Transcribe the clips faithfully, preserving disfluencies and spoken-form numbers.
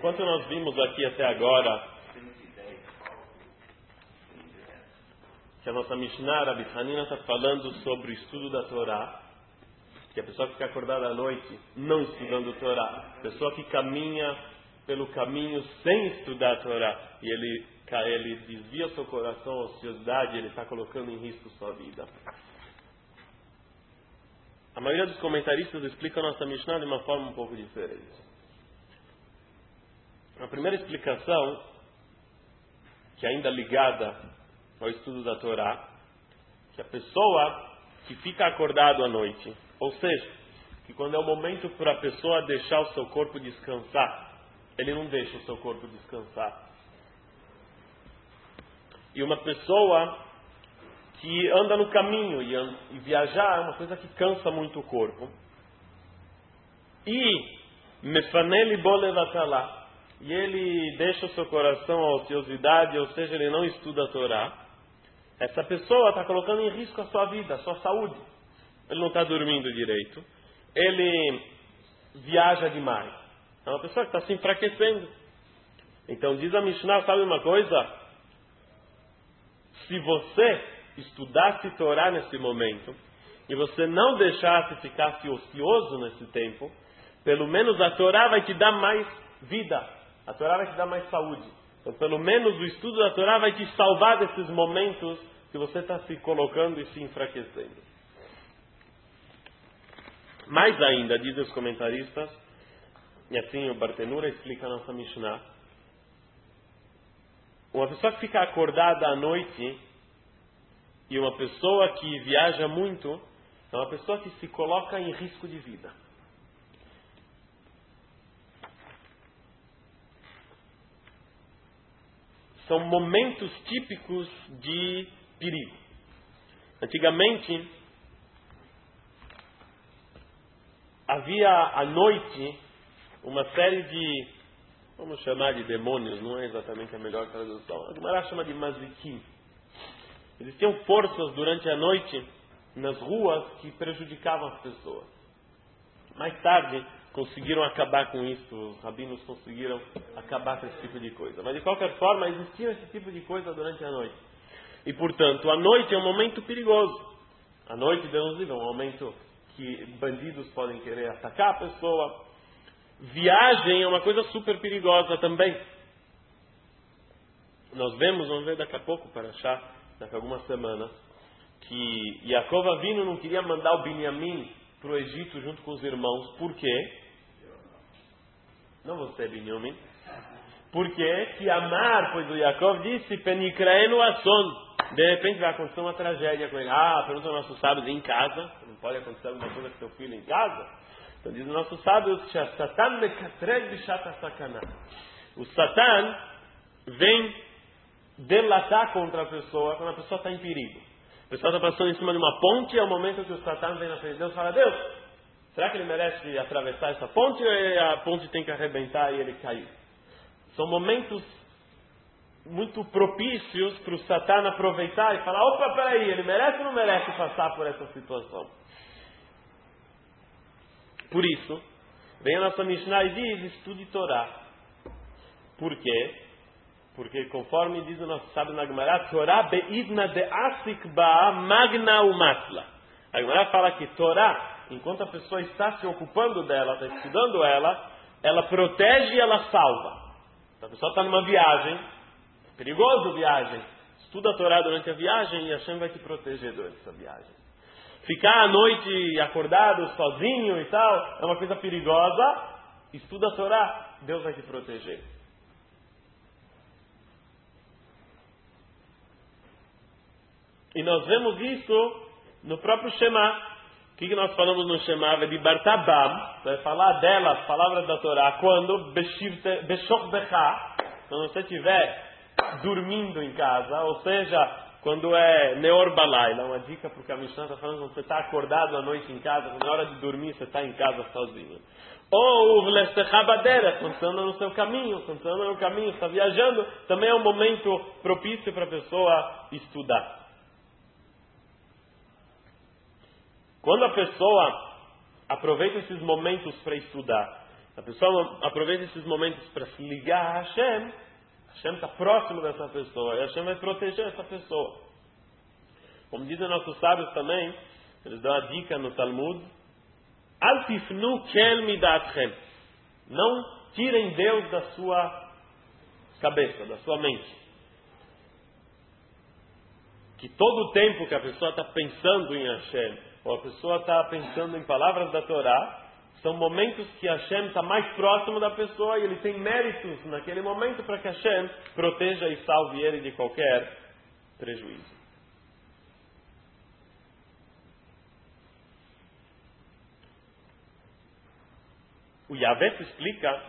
Enquanto nós vimos aqui até agora que a nossa Mishnah, Rabbi Hanina, está falando sobre o estudo da Torá, que a pessoa que fica acordada à noite não estudando a Torá, a pessoa que caminha pelo caminho sem estudar a Torá, e ele, ele desvia seu coração à ociosidade, ele está colocando em risco sua vida. A maioria dos comentaristas explica a nossa Mishnah de uma forma um pouco diferente. A primeira explicação, que é ainda ligada ao estudo da Torá, que a pessoa que fica acordado à noite, ou seja, que quando é o momento para a pessoa deixar o seu corpo descansar, ele não deixa o seu corpo descansar. E uma pessoa que anda no caminho e, anda, e viajar é uma coisa que cansa muito o corpo. E mefaneli bolevatalá, e ele deixa o seu coração à ociosidade, ou seja, ele não estuda a Torá. Essa pessoa está colocando em risco a sua vida, a sua saúde. Ele não está dormindo direito. Ele viaja demais. É uma pessoa que está se enfraquecendo. Então diz a Mishnah, sabe uma coisa? Se você estudasse Torá nesse momento, e você não deixasse ficar ocioso nesse tempo, pelo menos a Torá vai te dar mais vida. A Torá vai te dar mais saúde. Então pelo menos o estudo da Torá vai te salvar desses momentos que você está se colocando e se enfraquecendo. Mais ainda, dizem os comentaristas, e assim o Bartenura explica a nossa Mishnah, uma pessoa que fica acordada à noite e uma pessoa que viaja muito é uma pessoa que se coloca em risco de vida. São momentos típicos de perigo. Antigamente, havia à noite uma série de, vamos chamar de demônios, não é exatamente a melhor tradução. A Gemara chama de mazikim. Existiam forças durante a noite nas ruas que prejudicavam as pessoas. Mais tarde, conseguiram acabar com isso, os rabinos conseguiram acabar com esse tipo de coisa. Mas de qualquer forma, existia esse tipo de coisa durante a noite. E portanto, a noite é um momento perigoso. A noite, Deus nos livre, é um momento que bandidos podem querer atacar a pessoa. Viagem é uma coisa super perigosa também. Nós vemos, vamos ver daqui a pouco, para achar, daqui a algumas semanas, que Yaakov Avinu não queria mandar o Binyamin para o Egito junto com os irmãos. Por quê? Não você, Binyamin. Porque que Amar, pois o Yaakov disse, Penikraenu Asson. De repente vai acontecer uma tragédia com ele. Ah, pergunta aos nossos sábios, em casa? Não pode acontecer alguma coisa com seu filho em casa? Então diz o nosso sábio, Satan mekatreg bishata sakana. O Satan vem delatar contra a pessoa quando a pessoa está em perigo. A pessoa está passando em cima de uma ponte, é o momento que o Satan vem na frente de Deus e fala, Deus, será que ele merece atravessar essa ponte ou a ponte tem que arrebentar e ele cair? São momentos muito propícios para o Satan aproveitar e falar, opa, peraí, ele merece ou não merece passar por essa situação? Por isso, vem a nossa Mishnah e diz, estude Torá. Por quê? Porque conforme diz o nosso sábio na Gemara, Torá beidna de asik ba magna umatla. A Gemara fala que Torá, enquanto a pessoa está se ocupando dela, está estudando ela, ela protege e ela salva. Então, a pessoa está numa viagem, perigoso viagem, estuda a Torá durante a viagem e Hashem vai te proteger durante essa viagem. Ficar à noite acordado, sozinho e tal, é uma coisa perigosa. Estuda a Torá, Deus vai te proteger. E nós vemos isso no próprio Shema. O que nós falamos no Shema? De Bartabam, vai falar delas, palavras da Torá, quando Beshok Becha, quando você estiver dormindo em casa, ou seja, quando é Neor Balayla, uma dica para o que a Mishnah está falando, quando você está acordado à noite em casa, quando é hora de dormir, você está em casa sozinho. Ou o Vlestechabadera, quando você anda no seu caminho, quando você anda no caminho, está viajando, também é um momento propício para a pessoa estudar. Quando a pessoa aproveita esses momentos para estudar A pessoa aproveita esses momentos para se ligar a Hashem. Hashem está próximo dessa pessoa. E Hashem vai proteger essa pessoa. Como dizem nossos sábios também, eles dão a dica no Talmud. Al tifnu kel midatchem. Não tirem Deus da sua cabeça, da sua mente. Que todo o tempo que a pessoa está pensando em Hashem, ou a pessoa está pensando em palavras da Torá, são momentos que Hashem está mais próximo da pessoa e ele tem méritos naquele momento para que Hashem proteja e salve ele de qualquer prejuízo. O Yavet explica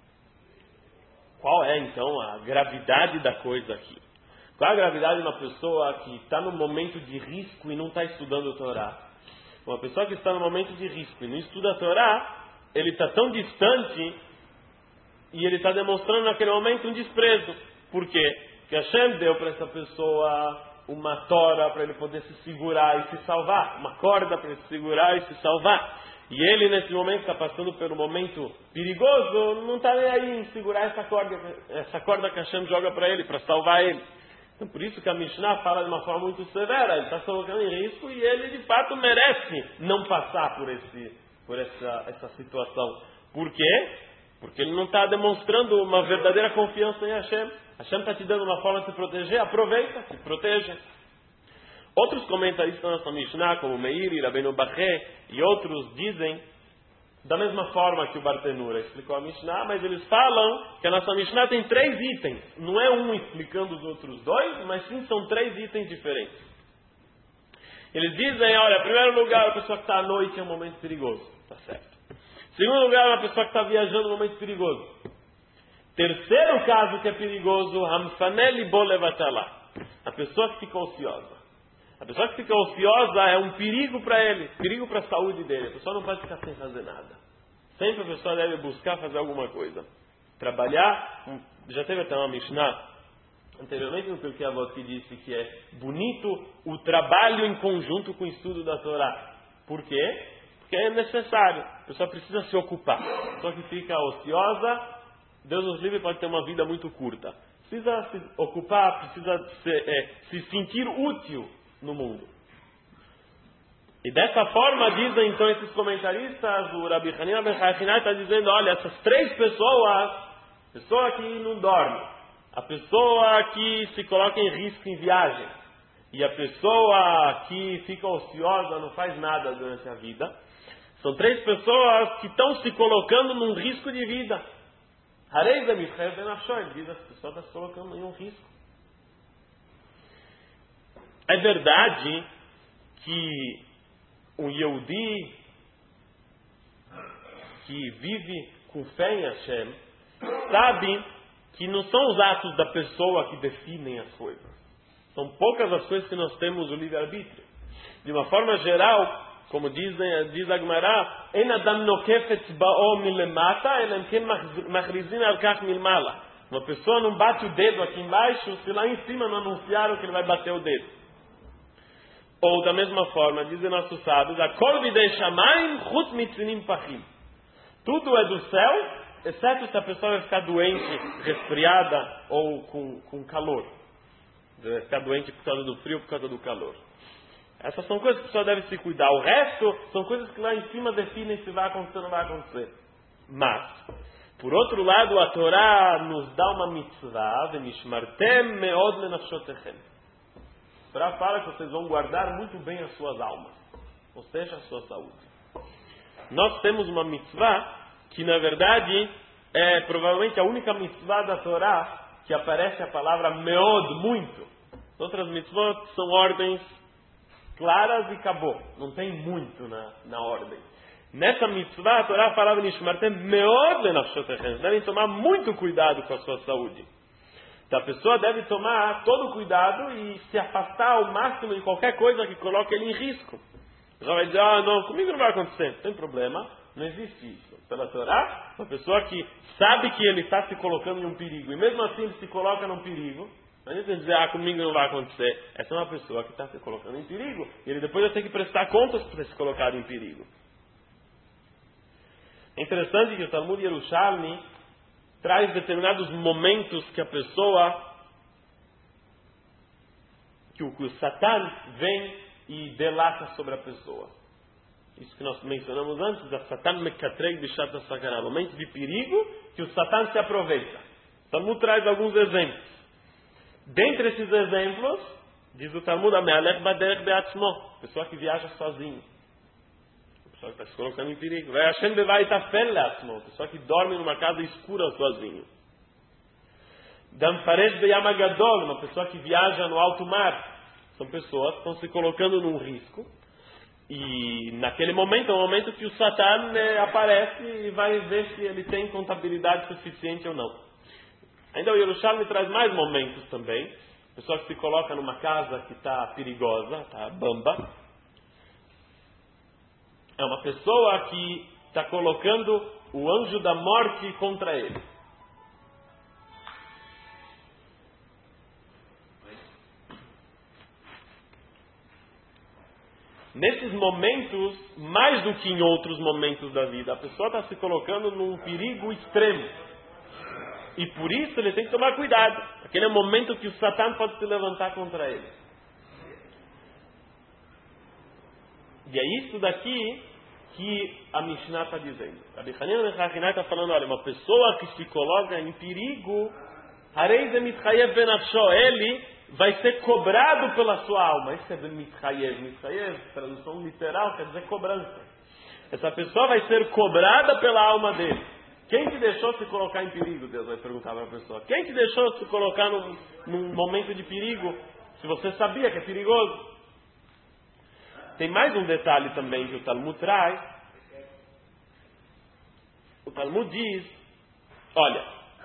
qual é então a gravidade da coisa aqui. Qual é a gravidade de uma pessoa que está no momento de risco e não está estudando a Torá? Uma pessoa que está no momento de risco e não estuda a Torá, ele está tão distante e ele está demonstrando naquele momento um desprezo. Por quê? Porque Hashem deu para essa pessoa uma tora para ele poder se segurar e se salvar, uma corda para ele se segurar e se salvar. E ele nesse momento está passando por um momento perigoso, não está nem aí em segurar essa corda, essa corda que Hashem joga para ele, para salvar ele. Então por isso que a Mishnah fala de uma forma muito severa, ele está se colocando em risco e ele de fato merece não passar por, esse, por essa, essa situação. Por quê? Porque ele não está demonstrando uma verdadeira confiança em Hashem. Hashem está te dando uma forma de se proteger, aproveita, se proteja. Outros comentaristas da nossa Mishnah, como Meir e Rabbeinu Baché e outros, dizem da mesma forma que o Bartenura explicou a Mishnah, mas eles falam que a nossa Mishnah tem três itens. Não é um explicando os outros dois, mas sim são três itens diferentes. Eles dizem, olha, em primeiro lugar, a pessoa que está à noite é um momento perigoso. Está certo. Em segundo lugar, uma pessoa que está viajando é um momento perigoso. Terceiro caso que é perigoso, Hamfaneli Bolevatalá. A pessoa que fica ociosa. A pessoa que fica ociosa é um perigo para ele, perigo para a saúde dele. A pessoa não pode ficar sem fazer nada. Sempre a pessoa deve buscar fazer alguma coisa. Trabalhar, já teve até uma Mishnah, anteriormente no Pirkei Avot, que disse que é bonito o trabalho em conjunto com o estudo da Torá. Por quê? Porque é necessário. A pessoa precisa se ocupar. A pessoa que fica ociosa, Deus nos livre, pode ter uma vida muito curta. Precisa se ocupar, precisa se, é, se sentir útil no mundo. E dessa forma, dizem então esses comentaristas, o Rabi Hanina ben Hakinai está dizendo, olha, essas três pessoas, a pessoa que não dorme, a pessoa que se coloca em risco em viagem, e a pessoa que fica ociosa, não faz nada durante a vida, são três pessoas que estão se colocando num risco de vida. Harei da Michael ben Afshon, ele diz, a pessoa está se colocando em um risco. É verdade que um Yehudi que vive com fé em Hashem sabe que não são os atos da pessoa que definem as coisas. São poucas as coisas que nós temos o livre-arbítrio. De uma forma geral, como dizem, diz a Gemara, En adam nokef etzba'o milemata, elam ken machrizin al kach milmala. Uma pessoa não bate o dedo aqui embaixo se lá em cima não anunciaram que ele vai bater o dedo. Ou da mesma forma, dizem nossos sábios, Akol bidei shamayim chutz mitzinim pachim. Tudo é do céu, exceto se a pessoa vai ficar doente, resfriada ou com, com calor. Vai ficar doente por causa do frio ou por causa do calor. Essas são coisas que a pessoa deve se cuidar. O resto são coisas que lá em cima definem se vai acontecer ou não vai acontecer. Mas, por outro lado, a Torá nos dá uma mitzvah, Vemishmartem meod lenafshotechem. Para fala que vocês vão guardar muito bem as suas almas, ou seja, a sua saúde. Nós temos uma mitzvah que na verdade é provavelmente a única mitzvah da Torá que aparece a palavra meod, muito. As outras mitzvot são ordens claras e acabou, não tem muito na, na ordem. Nessa mitzvah a Torá falava nishmartem meod lenafshotechem, devem tomar muito cuidado com a sua saúde. Então a pessoa deve tomar todo o cuidado e se afastar ao máximo de qualquer coisa que coloque ele em risco. Já vai dizer, ah não, comigo não vai acontecer. Não tem problema, não existe isso. Pela Torá, uma pessoa que sabe que ele está se colocando em um perigo, e mesmo assim ele se coloca num perigo, não adianta dizer, ah, comigo não vai acontecer. Essa é uma pessoa que está se colocando em perigo, e ele depois vai ter que prestar contas por ter se colocado em perigo. É interessante que o Talmud Yerushalmi traz determinados momentos que a pessoa, que o, que o Satan vem e delata sobre a pessoa. Isso que nós mencionamos antes, da Satan Mekatrei Bishat HaSakana, momentos de perigo que o Satan se aproveita. O Talmud traz alguns exemplos. Dentre esses exemplos, diz o Talmud, Amealech Baderech Beatzmo, pessoa que viaja sozinho. Pessoa que está se colocando em perigo. Vai Hashem Bevait Afel Leatzmo, pessoa que dorme numa casa escura sozinho. Damfaresh Beyam Agadol, uma pessoa que viaja no alto mar. São pessoas que estão se colocando num risco. E naquele momento é o momento que o Satan né, aparece e vai ver se ele tem contabilidade suficiente ou não. Ainda o Yerushalmi traz mais momentos também. Pessoa que se coloca numa casa que está perigosa, está bamba. É uma pessoa que está colocando o anjo da morte contra ele. Nesses momentos, mais do que em outros momentos da vida, a pessoa está se colocando num perigo extremo. E por isso ele tem que tomar cuidado. Aquele é o momento que o Satan pode se levantar contra ele. E é isso daqui que a Mishnah está dizendo. A Bichanina Mechachinai está falando, olha, uma pessoa que se coloca em perigo, ele vai ser cobrado pela sua alma. Isso é mitchayev. Mitchayev, tradução literal, quer dizer cobrança. Essa pessoa vai ser cobrada pela alma dele. Quem te deixou se colocar em perigo? Deus vai perguntar para a pessoa. Quem te deixou se colocar num, num momento de perigo, se você sabia que é perigoso? Tem mais um detalhe também que o Talmud traz. O Talmud diz, olha,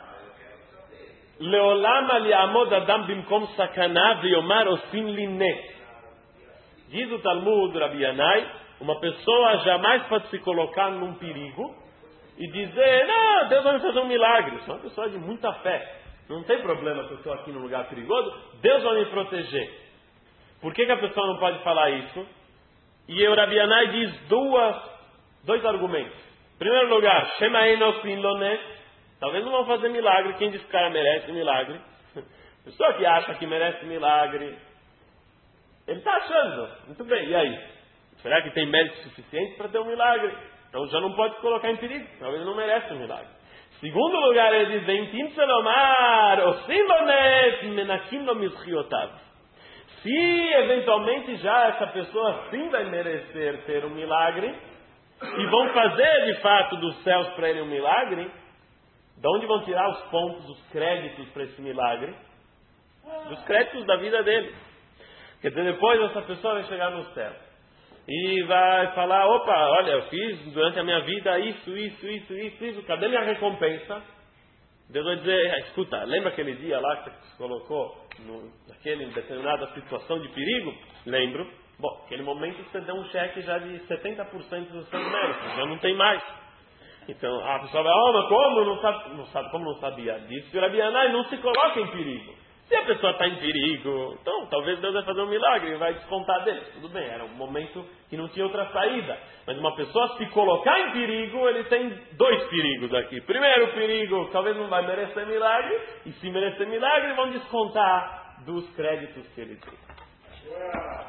Leolam aliamod adam bimkom sakana veyomar osim linne. Diz o Talmud, Rabi Yanai, uma pessoa jamais pode se colocar num perigo e dizer, não, Deus vai me fazer um milagre. Isso é uma pessoa de muita fé. Não tem problema se eu estou aqui num lugar perigoso, Deus vai me proteger. Por que, que a pessoa não pode falar isso? E o Rabi Yanai diz duas, dois argumentos. Em primeiro lugar, Shema enosim loné. Talvez não vão fazer milagre. Quem diz que o cara merece milagre? Pessoa que acha que merece milagre, ele está achando. Muito bem, e aí? Será que tem mérito suficiente para ter um milagre? Então já não pode se colocar em perigo. Talvez ele não merece um milagre. Segundo lugar, ele diz, Ventim selomar, osilonet, menakim no mizchiotav. Se eventualmente já essa pessoa sim vai merecer ter um milagre, e vão fazer de fato dos céus para ele um milagre, de onde vão tirar os pontos, os créditos para esse milagre? Dos créditos da vida dele. Quer dizer, depois essa pessoa vai chegar no céu e vai falar, opa, olha, eu fiz durante a minha vida isso, isso, isso, isso, isso, cadê minha recompensa? Deus vai dizer, escuta, lembra aquele dia lá que você se colocou no, naquele determinada situação de perigo? Lembro. Bom, naquele momento você deu um cheque já de setenta por cento dos seus méritos, já não tem mais. Então a pessoa vai, oh, mas como? Não sabe, não sabe, como não sabia disso? E o Rabi Yanai não se coloca em perigo. Se a pessoa está em perigo, então talvez Deus vai fazer um milagre e vai descontar dele. Tudo bem, era um momento que não tinha outra saída. Mas uma pessoa se colocar em perigo, ele tem dois perigos aqui. Primeiro perigo, talvez não vai merecer milagre. E se merecer milagre, vão descontar dos créditos que ele tem.